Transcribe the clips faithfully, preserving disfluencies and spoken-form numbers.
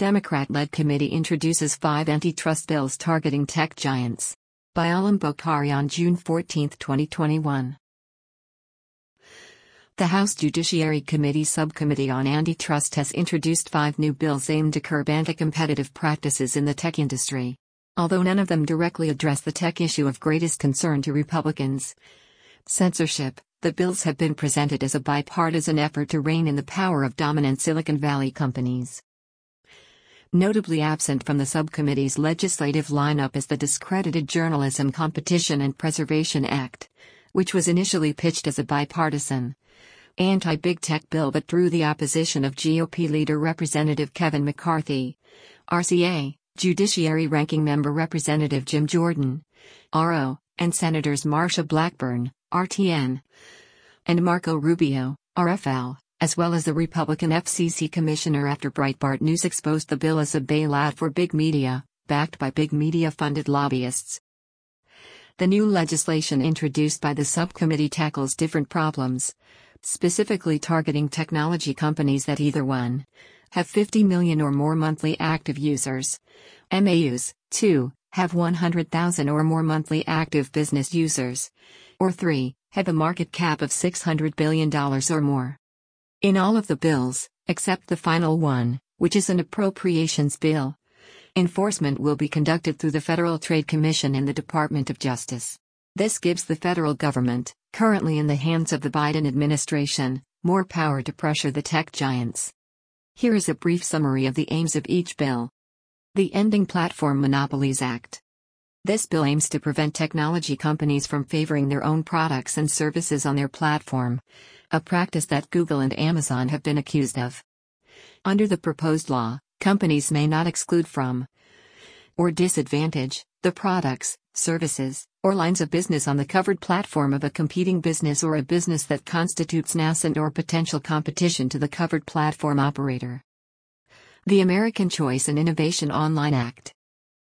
Democrat-led committee introduces five antitrust bills targeting tech giants. By Alam Bokhari on June fourteenth, twenty twenty-one. The House Judiciary Committee Subcommittee on Antitrust has introduced five new bills aimed to curb anti-competitive practices in the tech industry. Although none of them directly address the tech issue of greatest concern to Republicans, censorship, the bills have been presented as a bipartisan effort to rein in the power of dominant Silicon Valley companies. Notably absent from the subcommittee's legislative lineup is the discredited Journalism Competition and Preservation Act, which was initially pitched as a bipartisan, anti-big tech bill but drew the opposition of G O P leader Representative Kevin McCarthy, R C A, Judiciary Ranking Member Representative Jim Jordan, R O, and Senators Marsha Blackburn, R T N, and Marco Rubio, R F L, as well as the Republican F C C Commissioner after Breitbart News exposed the bill as a bailout for big media, backed by big media-funded lobbyists. The new legislation introduced by the subcommittee tackles different problems, specifically targeting technology companies that either one, have fifty million or more monthly active users, M A Us, two, have one hundred thousand or more monthly active business users, or three, have a market cap of six hundred billion dollars or more. In all of the bills, except the final one, which is an appropriations bill, enforcement will be conducted through the Federal Trade Commission and the Department of Justice. This gives the federal government, currently in the hands of the Biden administration, more power to pressure the tech giants. Here is a brief summary of the aims of each bill. The Ending Platform Monopolies Act. This bill aims to prevent technology companies from favoring their own products and services on their platform, a practice that Google and Amazon have been accused of. Under the proposed law, companies may not exclude from or disadvantage the products, services, or lines of business on the covered platform of a competing business or a business that constitutes nascent or potential competition to the covered platform operator. The American Choice and Innovation Online Act.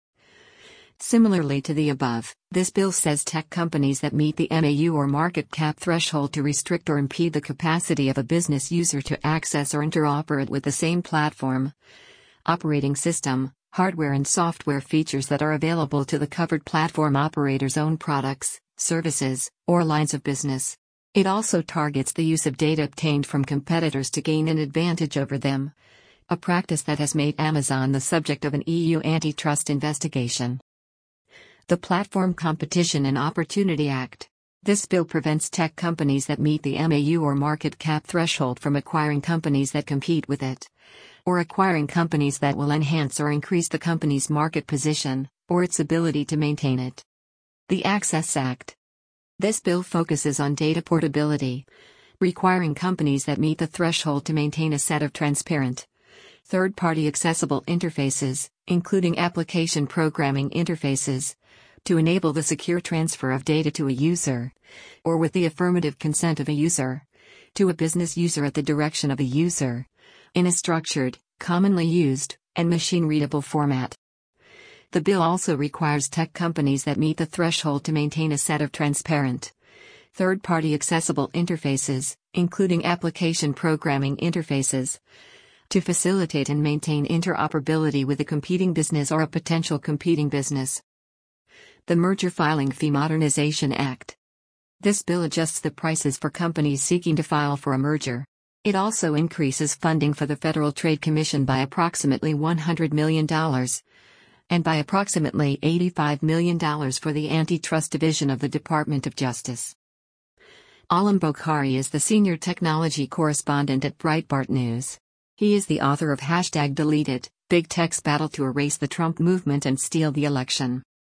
Similarly to the above, this bill says tech companies that meet the M A U or market cap threshold to restrict or impede the capacity of a business user to access or interoperate with the same platform, operating system, hardware and software features that are available to the covered platform operator's own products, services, or lines of business. It also targets the use of data obtained from competitors to gain an advantage over them, a practice that has made Amazon the subject of an E U antitrust investigation. The Platform Competition and Opportunity Act. This bill prevents tech companies that meet the M A U or market cap threshold from acquiring companies that compete with it, or acquiring companies that will enhance or increase the company's market position, or its ability to maintain it. The Access Act. This bill focuses on data portability, requiring companies that meet the threshold to maintain a set of transparent, third-party accessible interfaces, including application programming interfaces, to enable the secure transfer of data to a user, or with the affirmative consent of a user, to a business user at the direction of a user, in a structured, commonly used, and machine-readable format. The bill also requires tech companies that meet the threshold to maintain a set of transparent, third-party accessible interfaces, including application programming interfaces, to facilitate and maintain interoperability with a competing business or a potential competing business. The Merger Filing Fee Modernization Act. This bill adjusts the prices for companies seeking to file for a merger. It also increases funding for the Federal Trade Commission by approximately one hundred million dollars, and by approximately eighty-five million dollars for the Antitrust Division of the Department of Justice. Alam Bokhari is the senior technology correspondent at Breitbart News. He is the author of Hashtag Delete It, Big Tech's Battle to Erase the Trump Movement and Steal the Election.